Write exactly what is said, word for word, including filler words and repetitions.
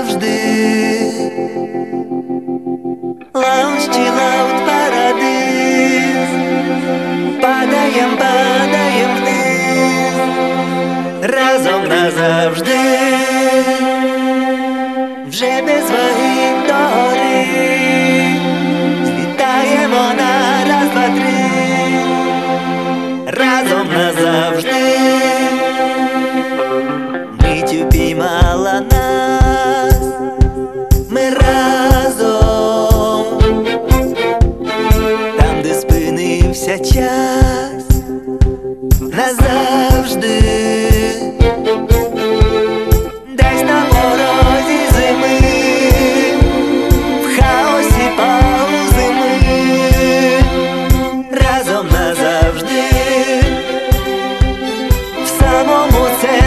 назавжди. Лаунч-чи лаут парадиз, падаєм, падаєм вниз, разом назавжди, вже без вагів до гори, злітаємо на раз, два, три, разом назавжди. Мить упіймала нас, ми разом, там, де спинився час, назавжди, десь на порозі зими, в хаосі паузи ми, разом назавжди, в самому центрі